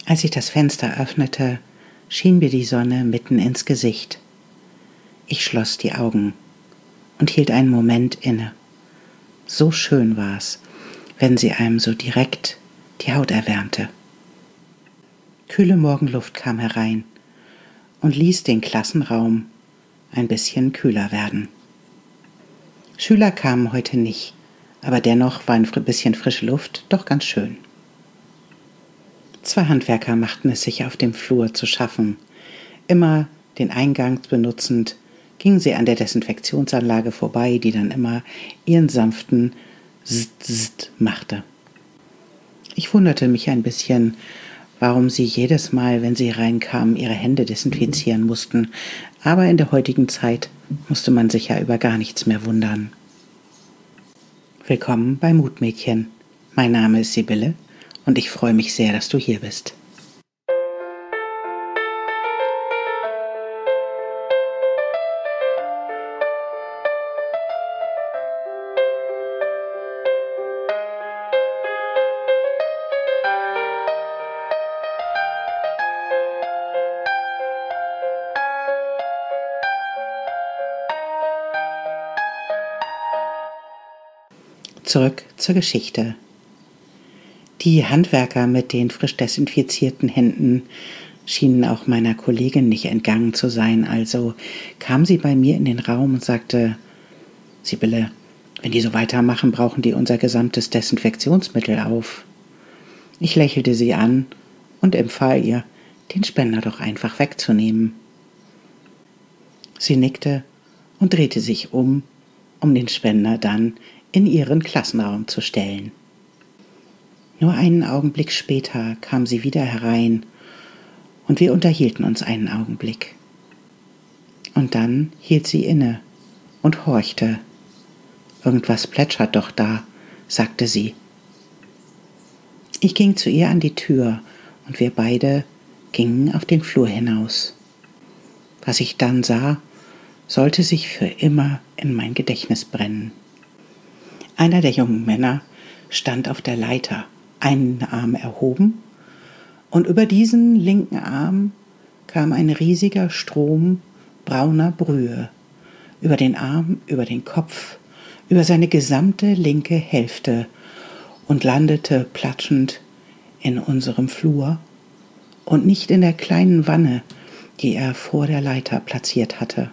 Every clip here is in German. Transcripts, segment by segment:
Als ich das Fenster öffnete, schien mir die Sonne mitten ins Gesicht. Ich schloss die Augen und hielt einen Moment inne. So schön war's, wenn sie einem so direkt die Haut erwärmte. Kühle Morgenluft kam herein und ließ den Klassenraum ein bisschen kühler werden. Schüler kamen heute nicht, aber dennoch war ein bisschen frische Luft doch ganz schön. 2 Handwerker machten es sich auf dem Flur zu schaffen. Immer den Eingang benutzend, gingen sie an der Desinfektionsanlage vorbei, die dann immer ihren sanften Zzt machte. Ich wunderte mich ein bisschen, warum sie jedes Mal, wenn sie reinkamen, ihre Hände desinfizieren mussten, aber in der heutigen Zeit musste man sich ja über gar nichts mehr wundern. Willkommen bei Mutmädchen. Mein Name ist Sibylle und ich freue mich sehr, dass du hier bist. Zurück zur Geschichte. Die Handwerker mit den frisch desinfizierten Händen schienen auch meiner Kollegin nicht entgangen zu sein, also kam sie bei mir in den Raum und sagte: Sibylle, wenn die so weitermachen, brauchen die unser gesamtes Desinfektionsmittel auf. Ich lächelte sie an und empfahl ihr, den Spender doch einfach wegzunehmen. Sie nickte und drehte sich um den Spender dann in ihren Klassenraum zu stellen. Nur einen Augenblick später kam sie wieder herein und wir unterhielten uns einen Augenblick. Und dann hielt sie inne und horchte. Irgendwas plätschert doch da, sagte sie. Ich ging zu ihr an die Tür und wir beide gingen auf den Flur hinaus. Was ich dann sah, sollte sich für immer in mein Gedächtnis brennen. Einer der jungen Männer stand auf der Leiter, einen Arm erhoben, und über diesen linken Arm kam ein riesiger Strom brauner Brühe, über den Arm, über den Kopf, über seine gesamte linke Hälfte und landete platschend in unserem Flur und nicht in der kleinen Wanne, die er vor der Leiter platziert hatte.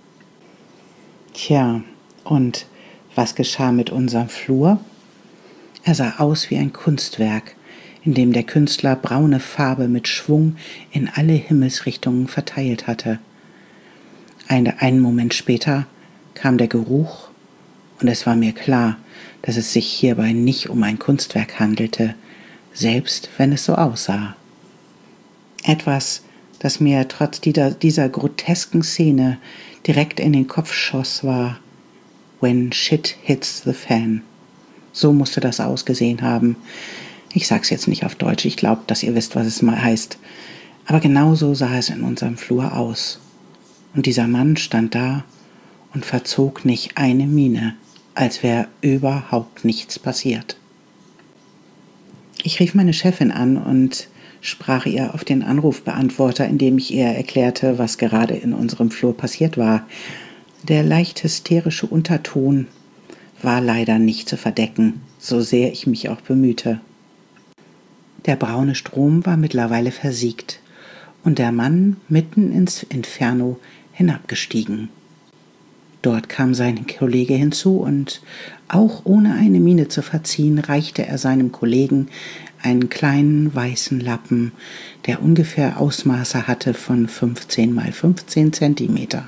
Tja, und was geschah mit unserem Flur? Er sah aus wie ein Kunstwerk, in dem der Künstler braune Farbe mit Schwung in alle Himmelsrichtungen verteilt hatte. Einen Moment später kam der Geruch und es war mir klar, dass es sich hierbei nicht um ein Kunstwerk handelte, selbst wenn es so aussah. Etwas, das mir trotz dieser grotesken Szene direkt in den Kopf schoss, war When shit hits the fan. So musste das ausgesehen haben. Ich sag's jetzt nicht auf Deutsch, ich glaube, dass ihr wisst, was es mal heißt. Aber genau so sah es in unserem Flur aus. Und dieser Mann stand da und verzog nicht eine Miene, als wäre überhaupt nichts passiert. Ich rief meine Chefin an und sprach ihr auf den Anrufbeantworter, indem ich ihr erklärte, was gerade in unserem Flur passiert war. Der leicht hysterische Unterton war leider nicht zu verdecken, so sehr ich mich auch bemühte. Der braune Strom war mittlerweile versiegt und der Mann mitten ins Inferno hinabgestiegen. Dort kam sein Kollege hinzu und auch ohne eine Miene zu verziehen, reichte er seinem Kollegen einen kleinen weißen Lappen, der ungefähr Ausmaße hatte von 15 mal 15 Zentimeter.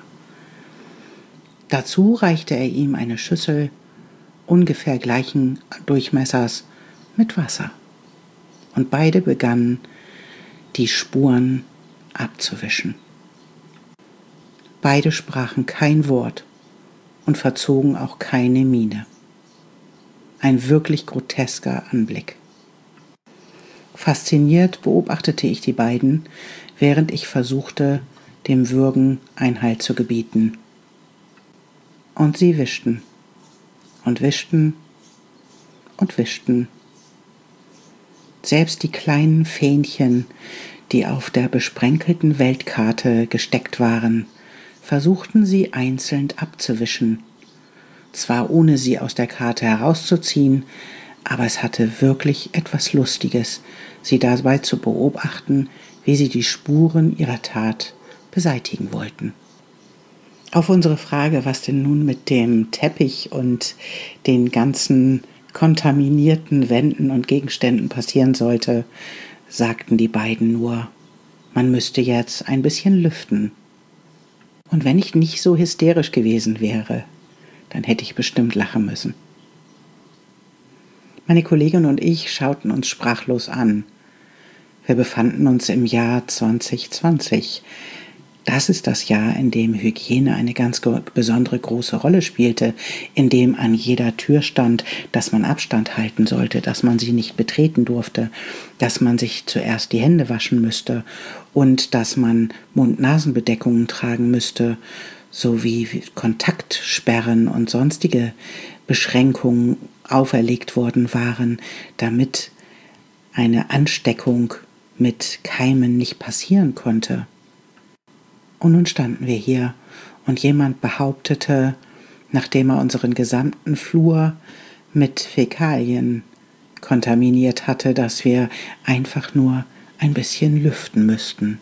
Dazu reichte er ihm eine Schüssel ungefähr gleichen Durchmessers mit Wasser. Und beide begannen, die Spuren abzuwischen. Beide sprachen kein Wort und verzogen auch keine Miene. Ein wirklich grotesker Anblick. Fasziniert beobachtete ich die beiden, während ich versuchte, dem Würgen Einhalt zu gebieten. Und sie wischten und wischten und wischten. Selbst die kleinen Fähnchen, die auf der besprenkelten Weltkarte gesteckt waren, versuchten sie einzeln abzuwischen. Zwar ohne sie aus der Karte herauszuziehen, aber es hatte wirklich etwas Lustiges, sie dabei zu beobachten, wie sie die Spuren ihrer Tat beseitigen wollten. Auf unsere Frage, was denn nun mit dem Teppich und den ganzen kontaminierten Wänden und Gegenständen passieren sollte, sagten die beiden nur, man müsste jetzt ein bisschen lüften. Und wenn ich nicht so hysterisch gewesen wäre, dann hätte ich bestimmt lachen müssen. Meine Kollegin und ich schauten uns sprachlos an. Wir befanden uns im Jahr 2020. Das ist das Jahr, in dem Hygiene eine ganz besondere große Rolle spielte, in dem an jeder Tür stand, dass man Abstand halten sollte, dass man sie nicht betreten durfte, dass man sich zuerst die Hände waschen müsste und dass man Mund-Nasen-Bedeckungen tragen müsste, sowie Kontaktsperren und sonstige Beschränkungen auferlegt worden waren, damit eine Ansteckung mit Keimen nicht passieren konnte. Und nun standen wir hier und jemand behauptete, nachdem er unseren gesamten Flur mit Fäkalien kontaminiert hatte, dass wir einfach nur ein bisschen lüften müssten.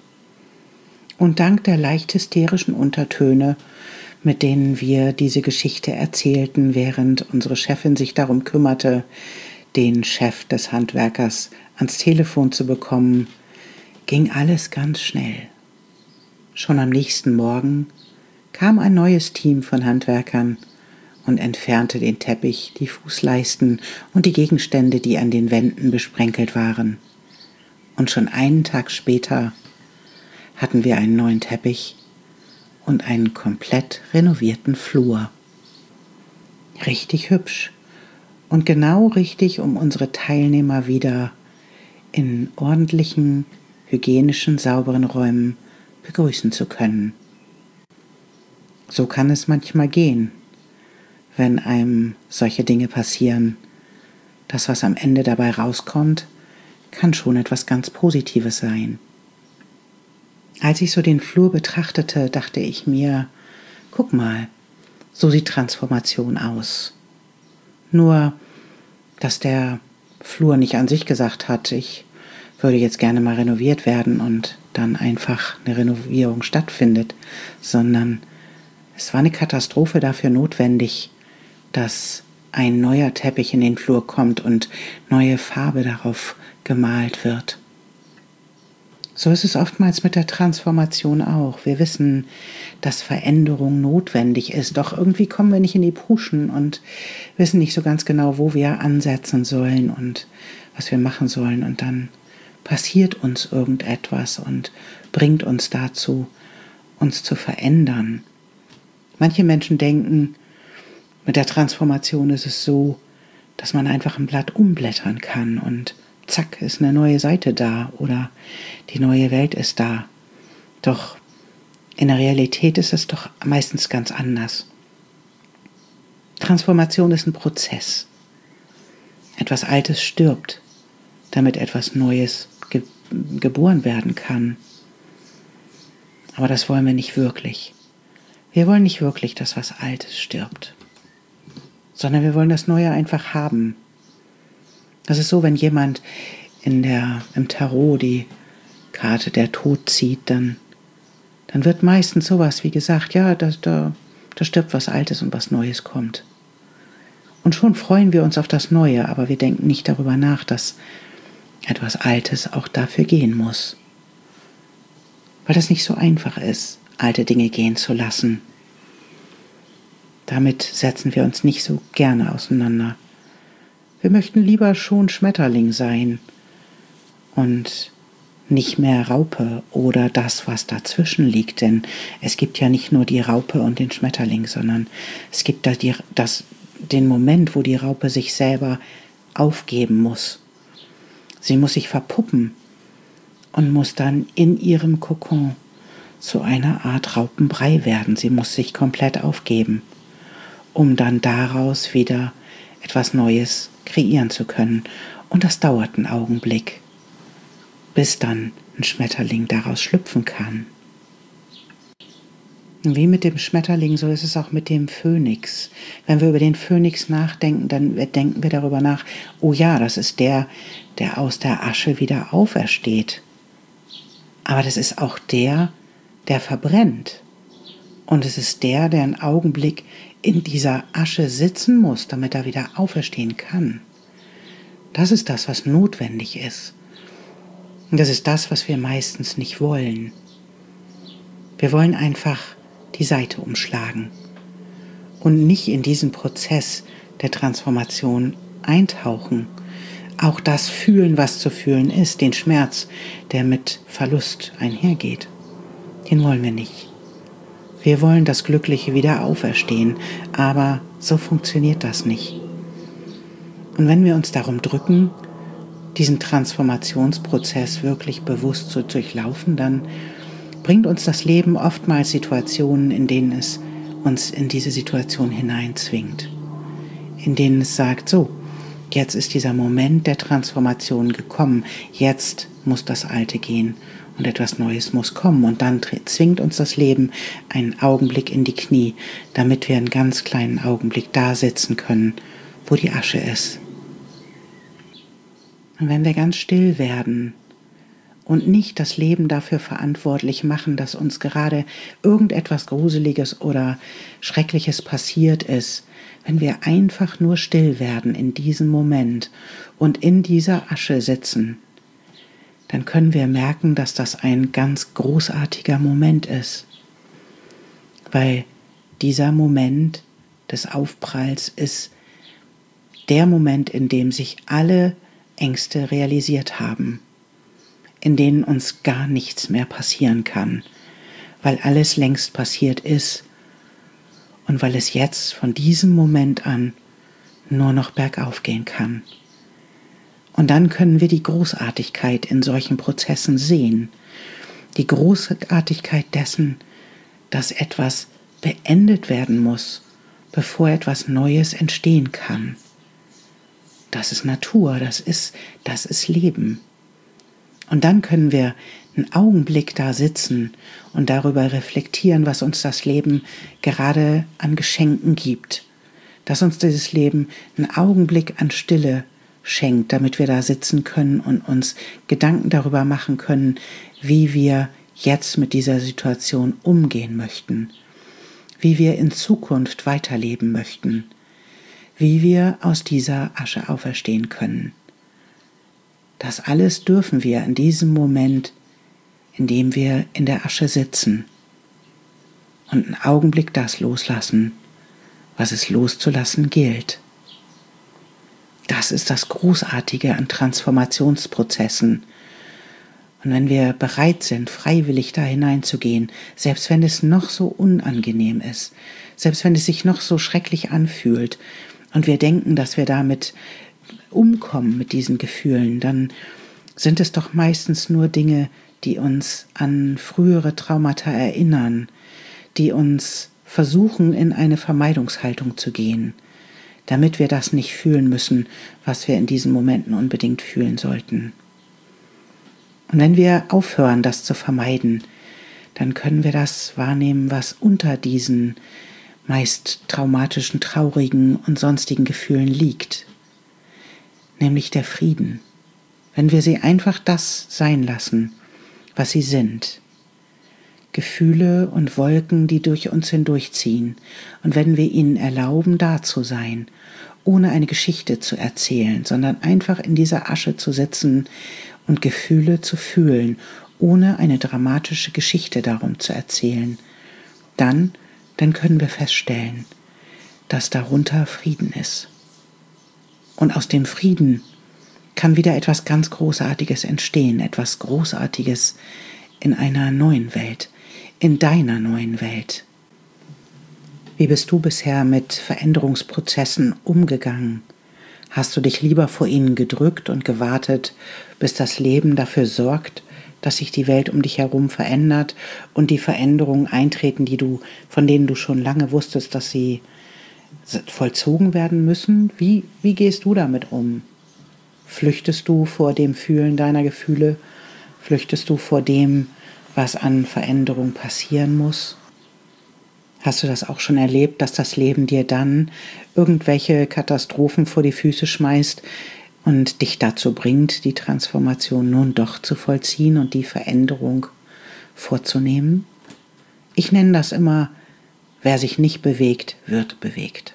Und dank der leicht hysterischen Untertöne, mit denen wir diese Geschichte erzählten, während unsere Chefin sich darum kümmerte, den Chef des Handwerkers ans Telefon zu bekommen, ging alles ganz schnell. Schon am nächsten Morgen kam ein neues Team von Handwerkern und entfernte den Teppich, die Fußleisten und die Gegenstände, die an den Wänden besprenkelt waren. Und schon einen Tag später hatten wir einen neuen Teppich und einen komplett renovierten Flur. Richtig hübsch und genau richtig, um unsere Teilnehmer wieder in ordentlichen, hygienischen, sauberen Räumen begrüßen zu können. So kann es manchmal gehen, wenn einem solche Dinge passieren. Das, was am Ende dabei rauskommt, kann schon etwas ganz Positives sein. Als ich so den Flur betrachtete, dachte ich mir, guck mal, so sieht Transformation aus. Nur, dass der Flur nicht an sich gesagt hat, ich würde jetzt gerne mal renoviert werden und dann einfach eine Renovierung stattfindet, sondern es war eine Katastrophe dafür notwendig, dass ein neuer Teppich in den Flur kommt und neue Farbe darauf gemalt wird. So ist es oftmals mit der Transformation auch. Wir wissen, dass Veränderung notwendig ist, doch irgendwie kommen wir nicht in die Puschen und wissen nicht so ganz genau, wo wir ansetzen sollen und was wir machen sollen. Und dann passiert uns irgendetwas und bringt uns dazu, uns zu verändern. Manche Menschen denken, mit der Transformation ist es so, dass man einfach ein Blatt umblättern kann und zack, ist eine neue Seite da oder die neue Welt ist da. Doch in der Realität ist es doch meistens ganz anders. Transformation ist ein Prozess. Etwas Altes stirbt, damit etwas Neues geboren werden kann. Aber das wollen wir nicht wirklich. Wir wollen nicht wirklich, dass was Altes stirbt, sondern wir wollen das Neue einfach haben. Das ist so, wenn jemand im Tarot die Karte der Tod zieht, dann wird meistens sowas wie gesagt, ja, da stirbt was Altes und was Neues kommt. Und schon freuen wir uns auf das Neue, aber wir denken nicht darüber nach, dass etwas Altes auch dafür gehen muss. Weil das nicht so einfach ist, alte Dinge gehen zu lassen. Damit setzen wir uns nicht so gerne auseinander. Wir möchten lieber schon Schmetterling sein und nicht mehr Raupe oder das, was dazwischen liegt. Denn es gibt ja nicht nur die Raupe und den Schmetterling, sondern es gibt da den Moment, wo die Raupe sich selber aufgeben muss. Sie muss sich verpuppen und muss dann in ihrem Kokon zu einer Art Raupenbrei werden. Sie muss sich komplett aufgeben, um dann daraus wieder etwas Neues kreieren zu können. Und das dauert einen Augenblick, bis dann ein Schmetterling daraus schlüpfen kann. Und wie mit dem Schmetterling, so ist es auch mit dem Phönix. Wenn wir über den Phönix nachdenken, dann denken wir darüber nach, oh ja, das ist der aus der Asche wieder aufersteht. Aber das ist auch der verbrennt. Und es ist der einen Augenblick in dieser Asche sitzen muss, damit er wieder auferstehen kann. Das ist das, was notwendig ist. Und das ist das, was wir meistens nicht wollen. Wir wollen einfach die Seite umschlagen und nicht in diesen Prozess der Transformation eintauchen. Auch das fühlen, was zu fühlen ist, den Schmerz, der mit Verlust einhergeht, den wollen wir nicht. Wir wollen das Glückliche wieder auferstehen, aber so funktioniert das nicht. Und wenn wir uns darum drücken, diesen Transformationsprozess wirklich bewusst zu durchlaufen, dann bringt uns das Leben oftmals Situationen, in denen es uns in diese Situation hineinzwingt, in denen es sagt, so, jetzt ist dieser Moment der Transformation gekommen, jetzt muss das Alte gehen und etwas Neues muss kommen. Und dann zwingt uns das Leben einen Augenblick in die Knie, damit wir einen ganz kleinen Augenblick da sitzen können, wo die Asche ist. Und wenn wir ganz still werden und nicht das Leben dafür verantwortlich machen, dass uns gerade irgendetwas Gruseliges oder Schreckliches passiert ist, wenn wir einfach nur still werden in diesem Moment und in dieser Asche sitzen, dann können wir merken, dass das ein ganz großartiger Moment ist. Weil dieser Moment des Aufpralls ist der Moment, in dem sich alle Ängste realisiert haben, in denen uns gar nichts mehr passieren kann, weil alles längst passiert ist und weil es jetzt von diesem Moment an nur noch bergauf gehen kann. Und dann können wir die Großartigkeit in solchen Prozessen sehen, die Großartigkeit dessen, dass etwas beendet werden muss, bevor etwas Neues entstehen kann. Das ist Natur, das ist Leben. Und dann können wir einen Augenblick da sitzen und darüber reflektieren, was uns das Leben gerade an Geschenken gibt. Dass uns dieses Leben einen Augenblick an Stille schenkt, damit wir da sitzen können und uns Gedanken darüber machen können, wie wir jetzt mit dieser Situation umgehen möchten, wie wir in Zukunft weiterleben möchten, wie wir aus dieser Asche auferstehen können. Das alles dürfen wir in diesem Moment, in dem wir in der Asche sitzen und einen Augenblick das loslassen, was es loszulassen gilt. Das ist das Großartige an Transformationsprozessen. Und wenn wir bereit sind, freiwillig da hineinzugehen, selbst wenn es noch so unangenehm ist, selbst wenn es sich noch so schrecklich anfühlt und wir denken, dass wir damit umkommen mit diesen Gefühlen, dann sind es doch meistens nur Dinge, die uns an frühere Traumata erinnern, die uns versuchen, in eine Vermeidungshaltung zu gehen, damit wir das nicht fühlen müssen, was wir in diesen Momenten unbedingt fühlen sollten. Und wenn wir aufhören, das zu vermeiden, dann können wir das wahrnehmen, was unter diesen meist traumatischen, traurigen und sonstigen Gefühlen liegt, nämlich der Frieden. Wenn wir sie einfach das sein lassen, was sie sind. Gefühle und Wolken, die durch uns hindurchziehen, und wenn wir ihnen erlauben, da zu sein, ohne eine Geschichte zu erzählen, sondern einfach in dieser Asche zu sitzen und Gefühle zu fühlen, ohne eine dramatische Geschichte darum zu erzählen, dann können wir feststellen, dass darunter Frieden ist. Und aus dem Frieden kann wieder etwas ganz Großartiges entstehen, etwas Großartiges in einer neuen Welt, in deiner neuen Welt. Wie bist du bisher mit Veränderungsprozessen umgegangen? Hast du dich lieber vor ihnen gedrückt und gewartet, bis das Leben dafür sorgt, dass sich die Welt um dich herum verändert und die Veränderungen eintreten, von denen du schon lange wusstest, dass sie vollzogen werden müssen? Wie gehst du damit um? Flüchtest du vor dem Fühlen deiner Gefühle? Flüchtest du vor dem, was an Veränderung passieren muss? Hast du das auch schon erlebt, dass das Leben dir dann irgendwelche Katastrophen vor die Füße schmeißt und dich dazu bringt, die Transformation nun doch zu vollziehen und die Veränderung vorzunehmen? Ich nenne das immer, wer sich nicht bewegt, wird bewegt.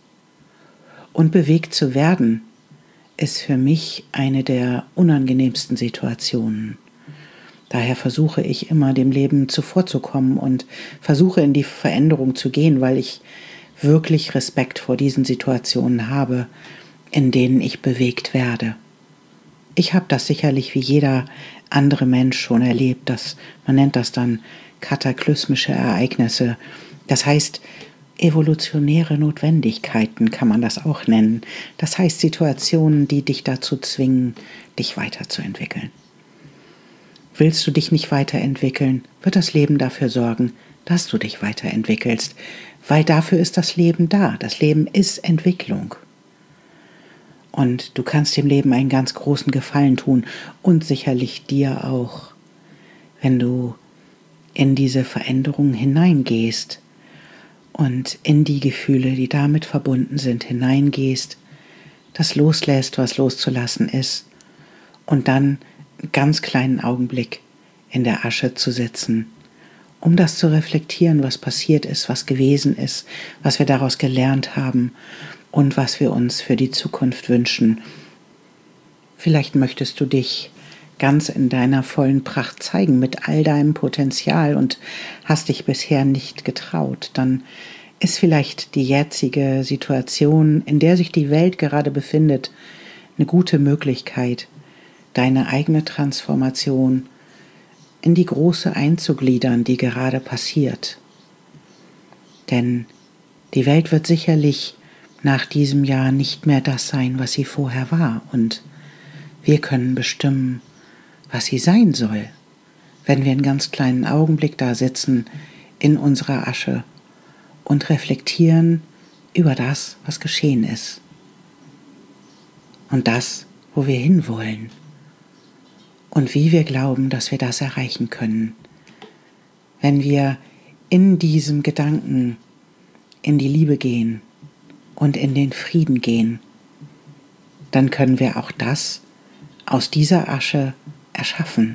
Und bewegt zu werden, ist für mich eine der unangenehmsten Situationen. Daher versuche ich immer, dem Leben zuvorzukommen und versuche in die Veränderung zu gehen, weil ich wirklich Respekt vor diesen Situationen habe, in denen ich bewegt werde. Ich habe das sicherlich wie jeder andere Mensch schon erlebt, man nennt das dann kataklysmische Ereignisse. Das heißt, evolutionäre Notwendigkeiten kann man das auch nennen. Das heißt Situationen, die dich dazu zwingen, dich weiterzuentwickeln. Willst du dich nicht weiterentwickeln, wird das Leben dafür sorgen, dass du dich weiterentwickelst, weil dafür ist das Leben da. Das Leben ist Entwicklung. Und du kannst dem Leben einen ganz großen Gefallen tun und sicherlich dir auch, wenn du in diese Veränderung hineingehst und in die Gefühle, die damit verbunden sind, hineingehst, das loslässt, was loszulassen ist und dann einen ganz kleinen Augenblick in der Asche zu sitzen, um das zu reflektieren, was passiert ist, was gewesen ist, was wir daraus gelernt haben und was wir uns für die Zukunft wünschen. Vielleicht möchtest du dich ganz in deiner vollen Pracht zeigen, mit all deinem Potenzial und hast dich bisher nicht getraut, dann ist vielleicht die jetzige Situation, in der sich die Welt gerade befindet, eine gute Möglichkeit, deine eigene Transformation in die große einzugliedern, die gerade passiert. Denn die Welt wird sicherlich nach diesem Jahr nicht mehr das sein, was sie vorher war. Und wir können bestimmen, was sie sein soll, wenn wir einen ganz kleinen Augenblick da sitzen in unserer Asche und reflektieren über das, was geschehen ist. Und das, wo wir hinwollen. Und wie wir glauben, dass wir das erreichen können. Wenn wir in diesem Gedanken in die Liebe gehen und in den Frieden gehen, dann können wir auch das aus dieser Asche erschaffen.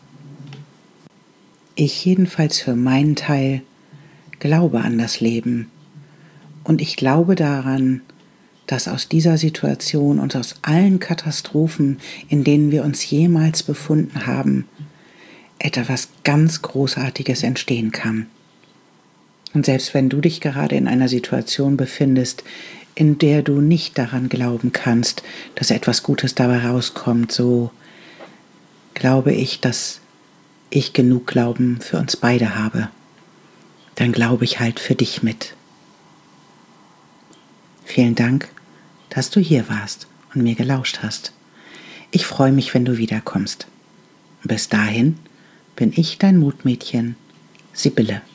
Ich jedenfalls für meinen Teil glaube an das Leben und ich glaube daran, dass aus dieser Situation und aus allen Katastrophen, in denen wir uns jemals befunden haben, etwas ganz Großartiges entstehen kann. Und selbst wenn du dich gerade in einer Situation befindest, in der du nicht daran glauben kannst, dass etwas Gutes dabei rauskommt, so glaube ich, dass ich genug Glauben für uns beide habe. Dann glaube ich halt für dich mit. Vielen Dank, dass du hier warst und mir gelauscht hast. Ich freue mich, wenn du wiederkommst. Bis dahin bin ich dein Mutmädchen, Sibylle.